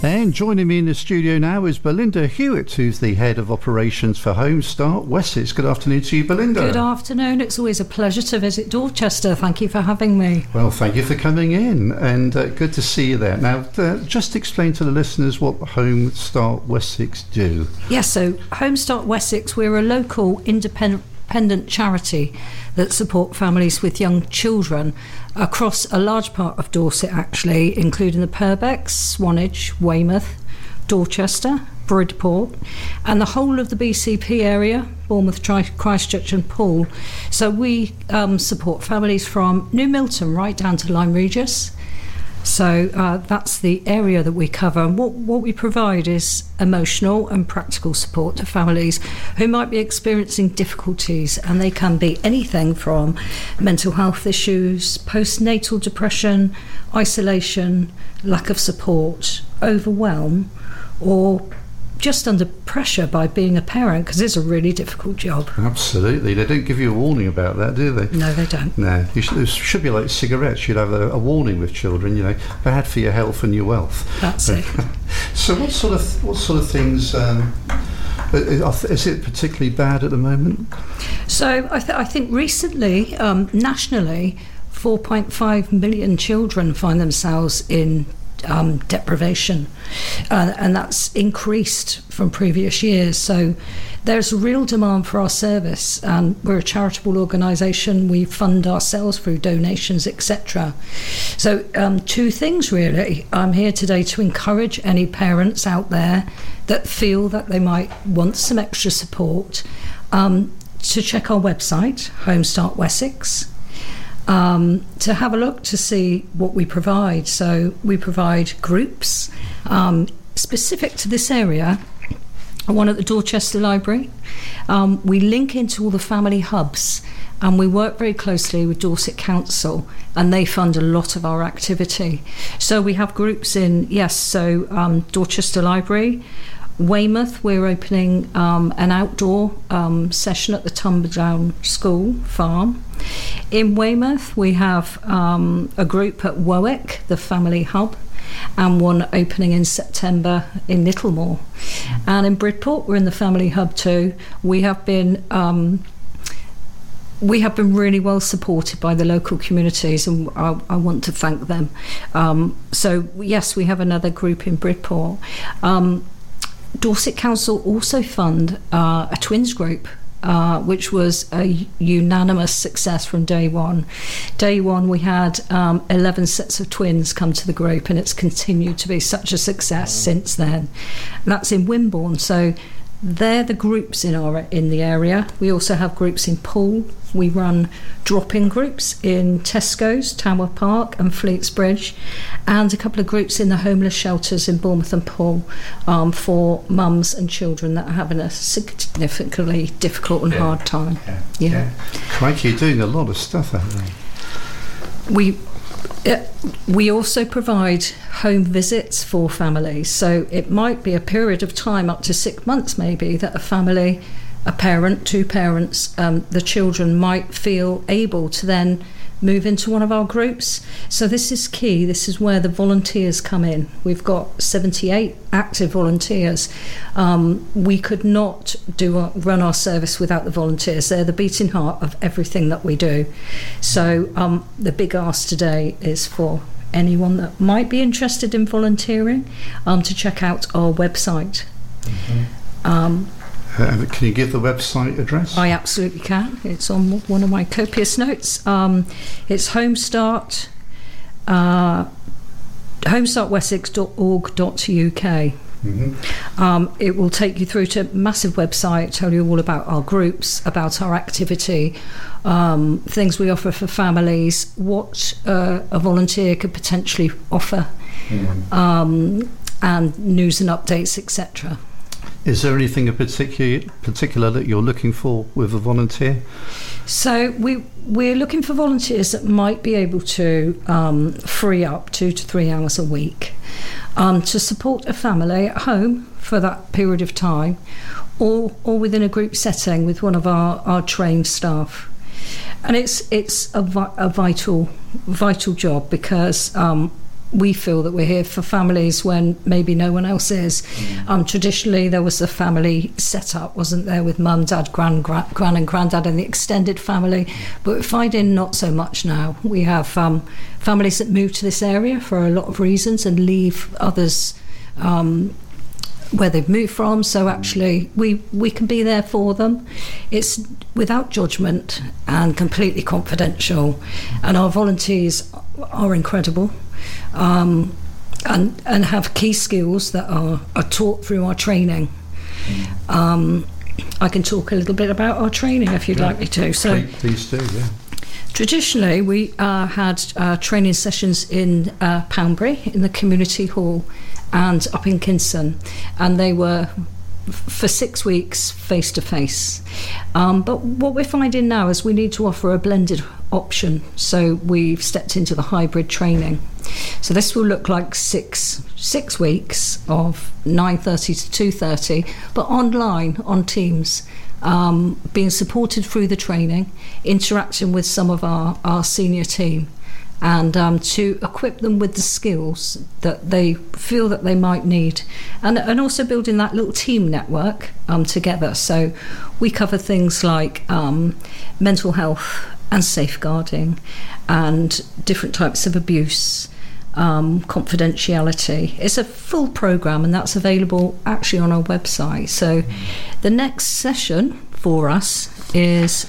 And joining me in the studio now is Belinda Hewitt, who's the head of operations for Home Start Wessex. Good afternoon to you, Belinda. Good afternoon. It's always a pleasure to visit Dorchester. Thank you for having me. Well, thank you for coming in, and good to see you there. Now, just explain to the listeners what Home Start Wessex do. Yes, so Home Start Wessex, we're a local independent charity that support families with young children across a large part of Dorset, actually, including the Purbecks, Swanage, Weymouth, Dorchester, Bridport, and the whole of the BCP area, Bournemouth, Christchurch and Poole. So we support families from New Milton right down to Lyme Regis. So that's the area that we cover. And what we provide is emotional and practical support to families who might be experiencing difficulties, and they can be anything from mental health issues, postnatal depression, isolation, lack of support, overwhelm, or just under pressure by being a parent, because it's a really difficult job. Absolutely. They don't give you a warning about that, do they? No, they don't. No. It should be like cigarettes. You'd have a warning with children, bad for your health and your wealth. That's it. So what sort of things, is it particularly bad at the moment? So I think recently, nationally, 4.5 million children find themselves in deprivation, and that's increased from previous years. So there's a real demand for our service, and we're a charitable organisation. We fund ourselves through donations, etc. So two things really. I'm here today to encourage any parents out there that feel that they might want some extra support to check our website, Home Start Wessex, to have a look to see what we provide. So we provide groups specific to this area, one at the Dorchester Library. We link into all the family hubs, and we work very closely with Dorset Council, and they fund a lot of our activity. So we have groups in, Dorchester Library. Weymouth, we're opening an outdoor session at the Tumberdown School Farm. In Weymouth, we have a group at Warwick, the Family Hub, and one opening in September in Littlemore. And in Bridport, we're in the Family Hub too. We have been really well supported by the local communities, and I want to thank them. So yes, we have another group in Bridport. Dorset Council also fund a twins group, which was a unanimous success from day one. Day one, we had 11 sets of twins come to the group, and it's continued to be such a success since then. And that's in Wimborne. So they're the groups in the area. We also have groups in Poole. We run drop-in groups in Tesco's, Tower Park and Fleetsbridge, and a couple of groups in the homeless shelters in Bournemouth and Poole for mums and children that are having a significantly difficult and hard time. Yeah. Crikey, you're doing a lot of stuff, aren't they? We also provide home visits for families, so it might be a period of time up to 6 months maybe that a family, a parent, two parents, the children might feel able to then move into one of our groups. So this is key. This is where the volunteers come in. We've got 78 active volunteers. We could not run our service without the volunteers. They're the beating heart of everything that we do. So the big ask today is for anyone that might be interested in volunteering to check out our website. Can you give the website address? I absolutely can. It's on one of my copious notes. It's homestart, homestartwessex.org.uk. It will take you through to a massive website, tell you all about our groups, about our activity, things we offer for families, what a volunteer could potentially offer, and news and updates, etc. Is there anything in particular that you're looking for with a volunteer? So we're looking for volunteers that might be able to free up 2 to 3 hours a week to support a family at home for that period of time, or within a group setting with one of our trained staff. And it's a vital job, because we feel that we're here for families when maybe no one else is. Traditionally, there was a family set up, wasn't there, with mum, dad, gran and granddad and the extended family. But we're finding not so much now. We have families that move to this area for a lot of reasons and leave others where they've moved from. So actually we can be there for them. It's without judgment and completely confidential, and our volunteers are incredible, and have key skills that are taught through our training. I can talk a little bit about our training if you'd like me to. So please do. traditionally we had training sessions in Poundbury in the community hall and up in Kinson, and they were for 6 weeks face to face. But what we're finding now is we need to offer a blended option, so we've stepped into the hybrid training. So this will look like six weeks of 9:30 to 2:30, but online on Teams, being supported through the training, interacting with some of our senior team, and to equip them with the skills that they feel that they might need, and also building that little team network together. So we cover things like mental health and safeguarding and different types of abuse, confidentiality. It's a full programme, and that's available actually on our website. So the next session for us is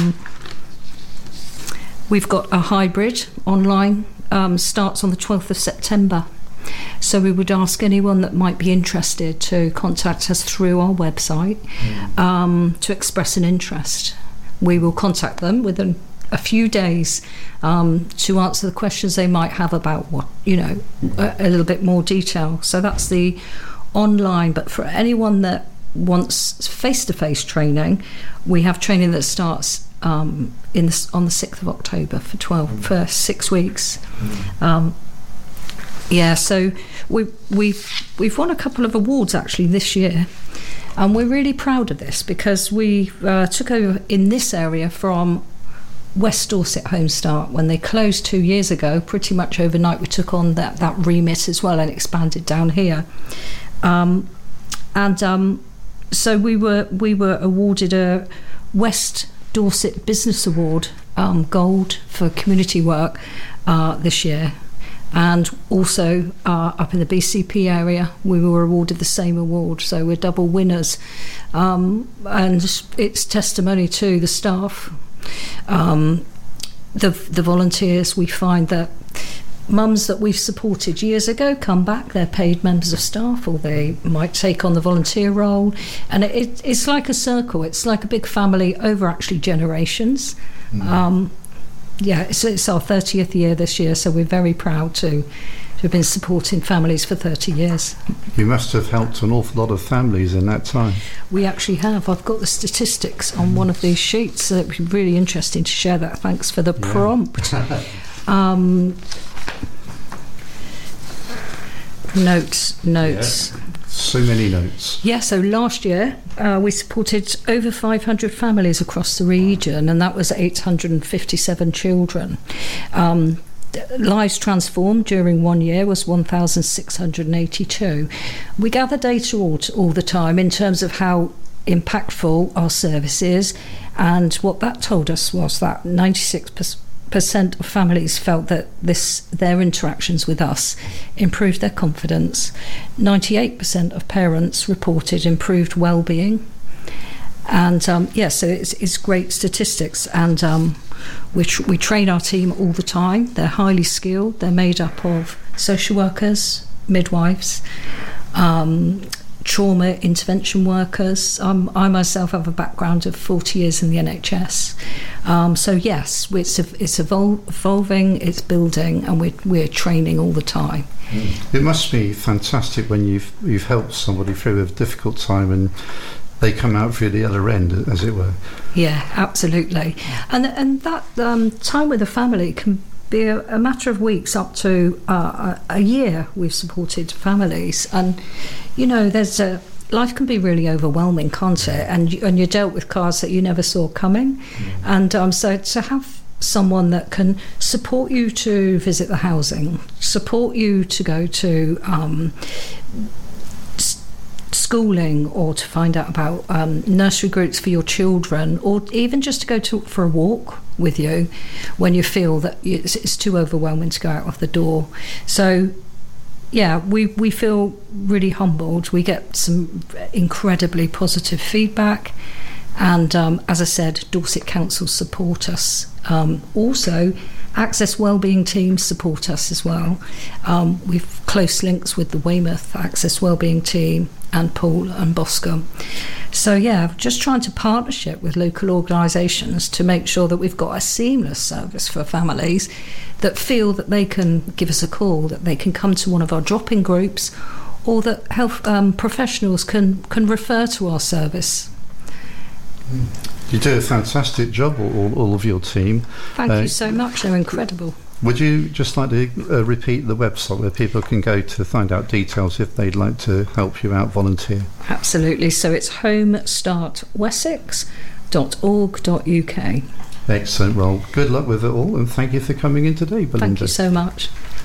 we've got a hybrid online, starts on the 12th of September. So we would ask anyone that might be interested to contact us through our website to express an interest. We will contact them within a few days to answer the questions they might have about a little bit more detail. So that's the online. But for anyone that wants face-to-face training, we have training that starts on the 6th of October for 6 weeks. So we've won a couple of awards actually this year, and we're really proud of this because we took over in this area from West Dorset Home Start when they closed 2 years ago. Pretty much overnight we took on that remit as well and expanded down here, so we were awarded a West Dorset Business Award, Gold, for community work this year, and also up in the BCP area we were awarded the same award, so we're double winners, and it's testimony to the staff, the volunteers. We find that mums that we've supported years ago come back, they're paid members of staff, or they might take on the volunteer role, and it's like a circle, it's like a big family over actually generations. It's our 30th year this year, so we're very proud to have been supporting families for 30 years. You must have helped an awful lot of families in that time. We actually have. I've got the statistics on one of these sheets, so it'd be really interesting to share that. Thanks for the prompt. Notes. Yeah. So many notes. So last year we supported over 500 families across the region, and that was 857 children. Lives transformed during 1 year was 1,682. We gather data all the time in terms of how impactful our service is, and what that told us was that 96% of families felt that their interactions with us improved their confidence. 98% of parents reported improved well-being, and so it's great statistics. And we train our team all the time. They're highly skilled. They're made up of social workers, midwives, trauma intervention workers. I myself have a background of 40 years in the NHS. It's evolving, it's building, and we're training all the time. It must be fantastic when you've helped somebody through a difficult time and they come out through the other end, as it were. Yeah, absolutely. And that time with the family can be a matter of weeks up to a year. We've supported families, and life can be really overwhelming, can't it? And you're dealt with cards that you never saw coming, and so to have someone that can support you to visit the housing, support you to go to schooling, or to find out about nursery groups for your children, or even just to go for a walk with you when you feel that it's too overwhelming to go out of the door. So yeah, we feel really humbled. We get some incredibly positive feedback, and as I said, Dorset Council support us. Also, Access Wellbeing teams support us as well. We've close links with the Weymouth Access Wellbeing team and Poole and Boscombe. So yeah, just trying to partnership with local organisations to make sure that we've got a seamless service for families that feel that they can give us a call, that they can come to one of our drop-in groups, or that health professionals can refer to our service. You do a fantastic job, all of your team. Thank you so much, they're incredible. Would you just like to repeat the website where people can go to find out details if they'd like to help you out, volunteer? Absolutely, so it's homestartwessex.org.uk. Excellent. Well, good luck with it all, and thank you for coming in today, Belinda. Thank you so much.